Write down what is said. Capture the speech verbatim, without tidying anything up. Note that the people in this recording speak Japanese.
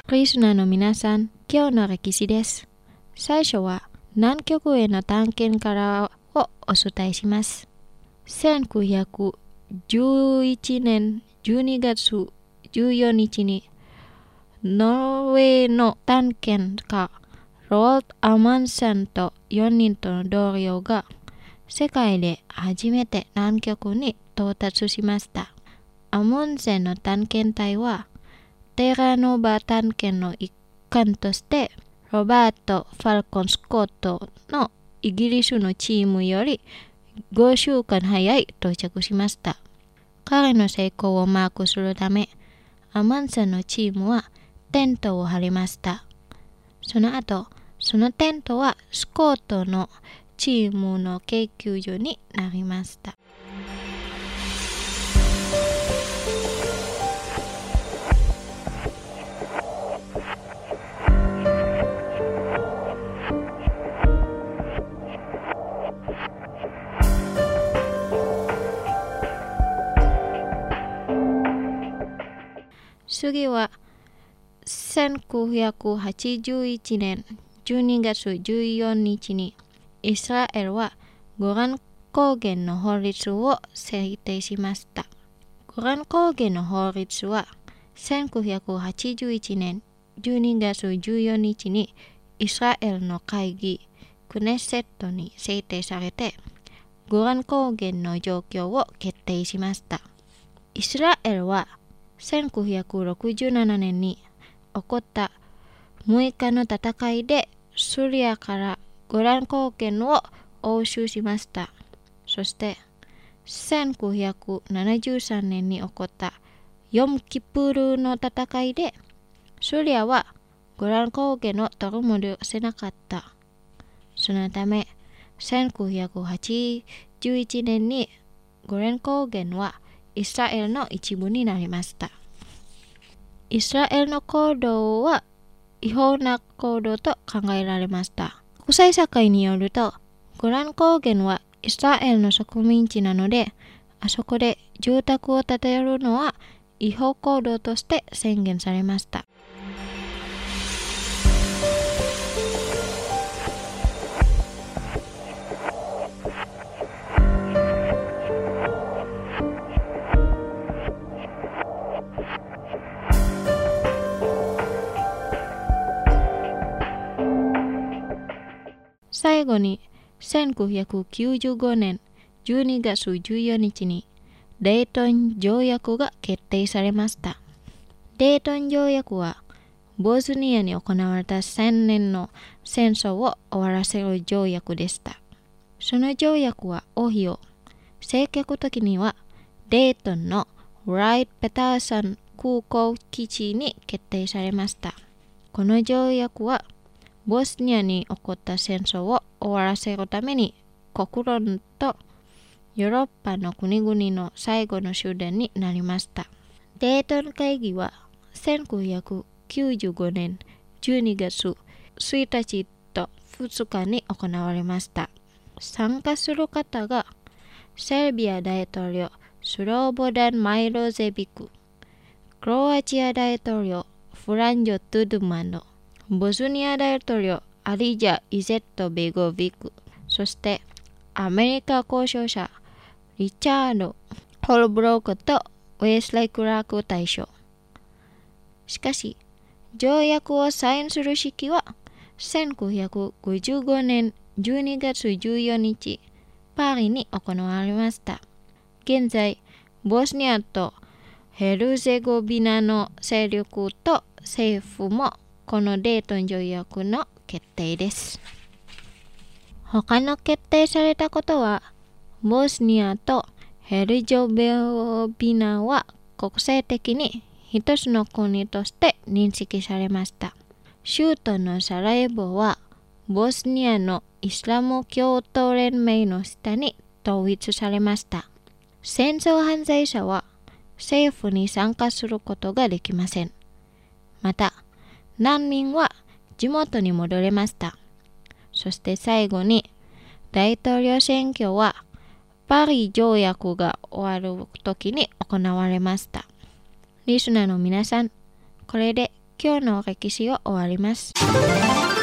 リスナーの皆さん、今日の歴史です。最初は南極への探検からをお伝えします。せんきゅうひゃくじゅういちねんじゅうにがつじゅうよっかにノルウェーの探検家ロード・アマンセンとよにんとの同僚が世界で初めて南極に到達しました。アムンセンの探検隊はテラノバ探検の一環としてロバート・ファルコン・スコットのイギリスのチームよりごしゅうかん早い到着しました。彼の成功をマークするため、アマンセンのチームはテントを張りました。その後、そのテントはスコットのチームの研究所になりました。次はせんきゅうひゃくはちじゅういちねんじゅうにがつじゅうよっかにイスラエルはゴラン高原の法律を制定しました。ゴラン高原の法律はせんきゅうひゃくはちじゅういちねんじゅうにがつじゅうよっかにイスラエルの会議クネセットに制定されてゴラン高原の状況を決定しました。イスラエルはせんきゅうひゃくろくじゅうななねんに起こったむいかの戦いでシリアからゴラン高原を押収しました。そしてせんきゅうひゃくななじゅうさんねんに起こったヨムキプールの戦いでシリアはゴラン高原を取り戻せなかった。そのためせんきゅうひゃくはちじゅういちねんにゴラン高原はイスラエルの一部になりました。イスラエルの行動は違法な行動と考えられました。国際社会によると、ゴラン高原はイスラエルの植民地なので、あそこで住宅を建てるのは違法行動として宣言されました。最後にせんきゅうひゃくきゅうじゅうごねんじゅうにがつじゅうよっかにレイトン条約が決定されました。レイトン条約はボスニアに行われたせんねんの戦争を終わらせる条約でした。その条約は王妃を正確的にはレイトンのライト・ペターソン空港基地に決定されました。この条約はボスニアに起こった戦争を終わらせるために国論とヨーロッパの国々の最後の終電になりました。デートン会議はせんきゅうひゃくきゅうじゅうごねんじゅうにがつついたちとふつかに行われました。参加する方がセルビア大統領スローボダン・マイロゼビク、クロアチア大統領フランジョ・トゥドゥマノ、ボスニア大統領アリジャ・イゼット・ベゴビク、そしてアメリカ交渉者リチャード・ホルブロークとウェスレイ・クラーク大将。しかし、条約をサインする式はせんきゅうひゃくごじゅうごねんじゅうにがつじゅうよっかパリに行われました。現在、ボスニアとヘルゼゴビナの勢力と政府もこのデートン条約の決定です。他の決定されたことは、ボスニアとヘルゼゴビナは国際的に一つの国として認識されました。首都のサラエボはボスニアのイスラム教徒連盟の下に統一されました。戦争犯罪者は政府に参加することができません。また、難民は地元に戻れました。そして最後に、大統領選挙はパリ条約が終わる時に行われました。リスナーの皆さん、これで今日の歴史を終わります。